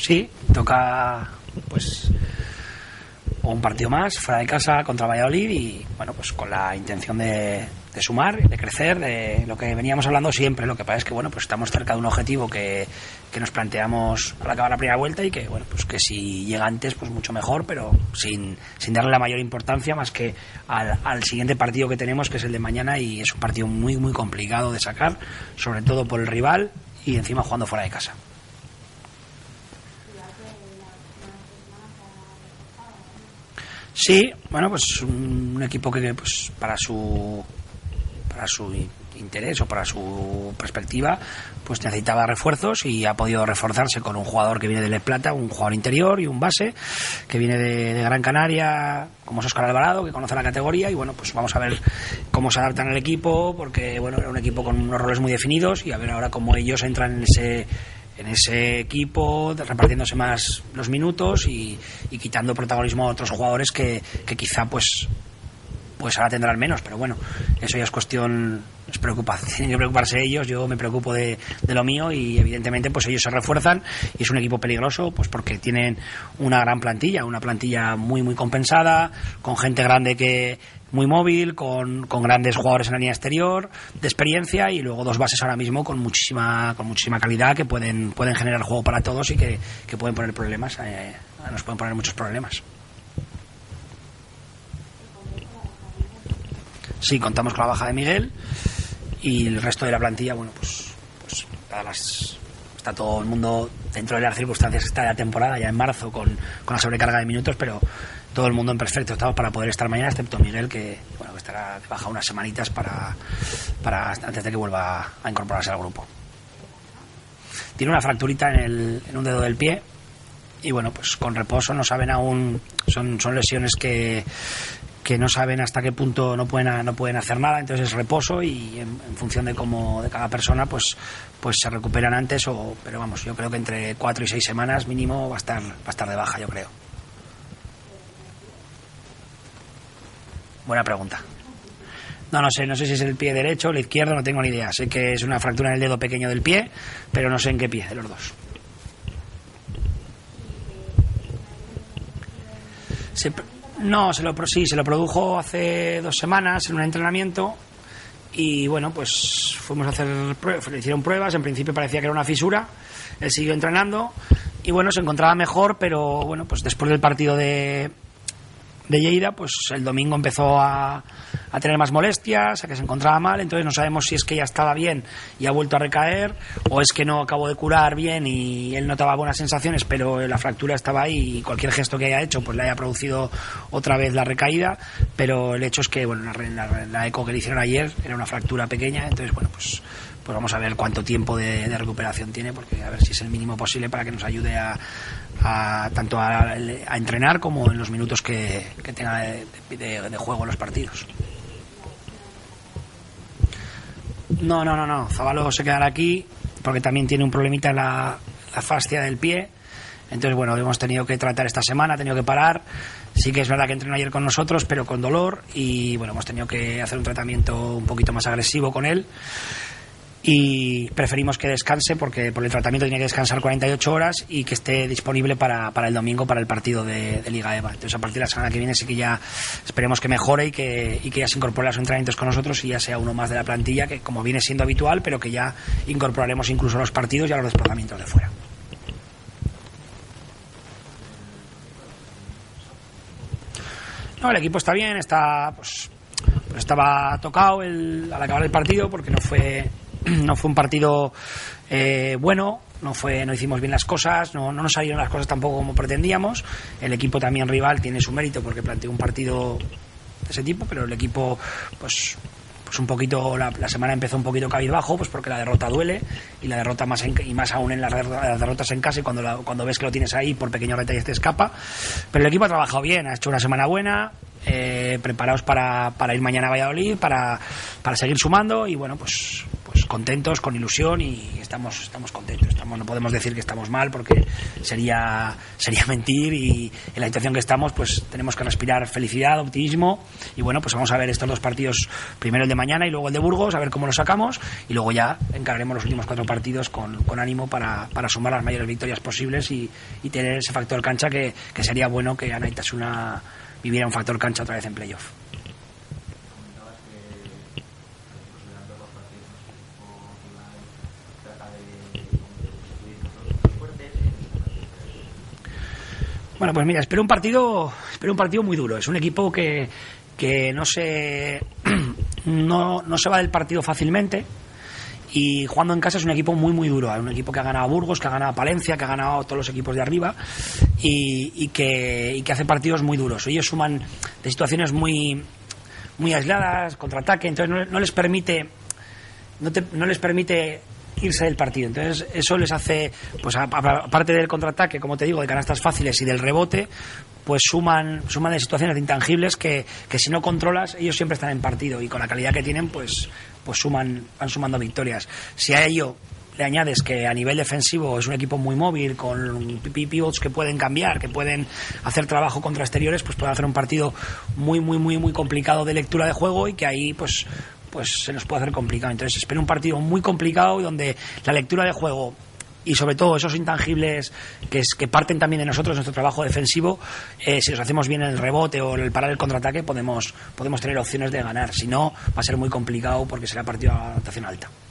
Sí, toca pues un partido más fuera de casa contra Valladolid y bueno, pues con la intención de sumar, de crecer, de lo que veníamos hablando siempre. Lo que pasa es que bueno, pues estamos cerca de un objetivo que nos planteamos al acabar la primera vuelta y que bueno, pues que si llega antes pues mucho mejor, pero sin darle la mayor importancia más que al siguiente partido que tenemos, que es el de mañana, y es un partido muy muy complicado de sacar, sobre todo por el rival y encima jugando fuera de casa. Sí, bueno, pues un equipo que pues para su interés o para su perspectiva pues necesitaba refuerzos y ha podido reforzarse con un jugador que viene de Les Plata, un jugador interior y un base que viene de Gran Canaria, como es Óscar Alvarado, que conoce la categoría, y bueno, pues vamos a ver cómo se adaptan al equipo, porque bueno, era un equipo con unos roles muy definidos y a ver ahora cómo ellos entran en ese equipo, repartiéndose más los minutos y quitando protagonismo a otros jugadores que quizá pues ahora tendrán menos, pero bueno, eso ya es cuestión, les preocupa, tienen que preocuparse ellos. Yo me preocupo de lo mío y evidentemente pues ellos se refuerzan y es un equipo peligroso pues porque tienen una gran plantilla, una plantilla muy muy compensada, con gente grande que muy móvil, con grandes jugadores en la línea exterior, de experiencia, y luego dos bases ahora mismo con muchísima calidad que pueden generar juego para todos y que pueden poner problemas, nos pueden poner muchos problemas. Sí, contamos con la baja de Miguel y el resto de la plantilla, bueno, pues está todo el mundo dentro de las circunstancias que está de la temporada, ya en marzo, con la sobrecarga de minutos, pero todo el mundo en perfecto estado para poder estar mañana, excepto Miguel, que bueno, que estará de baja unas semanitas para antes de que vuelva a incorporarse al grupo. Tiene una fracturita en un dedo del pie y bueno, pues con reposo, no saben aún, son lesiones que no saben hasta qué punto no pueden hacer nada, entonces es reposo y en función de cada persona pues se recuperan antes, pero vamos, yo creo que entre 4 y 6 semanas mínimo va a estar de baja, yo creo. Buena pregunta. No sé si es el pie derecho o el izquierdo, no tengo ni idea. Sé que es una fractura en el dedo pequeño del pie, pero no sé en qué pie de los dos. Se lo produjo hace 2 semanas en un entrenamiento y bueno, pues fuimos a hacer le hicieron pruebas, en principio parecía que era una fisura, él siguió entrenando y bueno, se encontraba mejor, pero bueno, pues después del partido de Lleida, pues el domingo empezó a tener más molestias, a que se encontraba mal, entonces no sabemos si es que ya estaba bien y ha vuelto a recaer o es que no acabó de curar bien y él notaba buenas sensaciones, pero la fractura estaba ahí y cualquier gesto que haya hecho pues le haya producido otra vez la recaída, pero el hecho es que bueno, la eco que le hicieron ayer era una fractura pequeña, entonces bueno, pues vamos a ver cuánto tiempo de recuperación tiene, porque a ver si es el mínimo posible para que nos ayude tanto a entrenar como en los minutos que tenga de juego en los partidos. No, Zabalo se quedará aquí porque también tiene un problemita en la fascia del pie, entonces bueno, hemos tenido que tratar esta semana, ha tenido que parar. Sí que es verdad que entrenó ayer con nosotros, pero con dolor, y bueno, hemos tenido que hacer un tratamiento un poquito más agresivo con él. Y preferimos que descanse porque por el tratamiento tiene que descansar 48 horas y que esté disponible para el domingo, para el partido de Liga EVA. Entonces a partir de la semana que viene sí que ya esperemos que mejore y que ya se incorpore a los entrenamientos con nosotros y ya sea uno más de la plantilla, que como viene siendo habitual, pero que ya incorporaremos incluso a los partidos y a los desplazamientos de fuera. No, el equipo está bien, estaba tocado al acabar el partido porque no fue un partido bueno, no hicimos bien las cosas, no nos salieron las cosas tampoco como pretendíamos. El equipo también rival tiene su mérito porque planteó un partido de ese tipo, pero el equipo pues un poquito, la semana empezó un poquito cabizbajo, pues porque la derrota duele, y la derrota más aún en las derrotas en casa, y cuando ves que lo tienes ahí por pequeños detalles te escapa. Pero el equipo ha trabajado bien, ha hecho una semana buena, preparados para ir mañana a Valladolid, para seguir sumando, y bueno, pues contentos, con ilusión y estamos contentos. No podemos decir que estamos mal porque sería mentir, y en la situación que estamos pues tenemos que respirar felicidad, optimismo, y bueno, pues vamos a ver estos 2 partidos, primero el de mañana y luego el de Burgos, a ver cómo lo sacamos, y luego ya encararemos los últimos 4 partidos con ánimo para sumar las mayores victorias posibles y tener ese factor cancha que sería bueno que Anaitasuna viviera un factor cancha otra vez en playoff. Bueno, pues mira, espero un partido muy duro. Es un equipo que no se va del partido fácilmente, y jugando en casa es un equipo muy duro. Es un equipo que ha ganado a Burgos, que ha ganado a Palencia, que ha ganado a todos los equipos de arriba, y que hace partidos muy duros. Ellos suman de situaciones muy aisladas, contraataque, entonces no les permite irse del partido. Entonces eso les hace, pues aparte del contraataque, como te digo, de canastas fáciles y del rebote, pues suman de situaciones de intangibles que si no controlas, ellos siempre están en partido, y con la calidad que tienen pues van sumando victorias. Si a ello le añades que a nivel defensivo es un equipo muy móvil, con pivots que pueden cambiar, que pueden hacer trabajo contra exteriores, pues puede hacer un partido muy complicado de lectura de juego, y que ahí pues se nos puede hacer complicado. Entonces espero un partido muy complicado, y donde la lectura de juego y sobre todo esos intangibles que parten también de nosotros, nuestro trabajo defensivo, si los hacemos bien en el rebote o el parar el contraataque, podemos tener opciones de ganar. Si no, va a ser muy complicado porque será partido a anotación alta.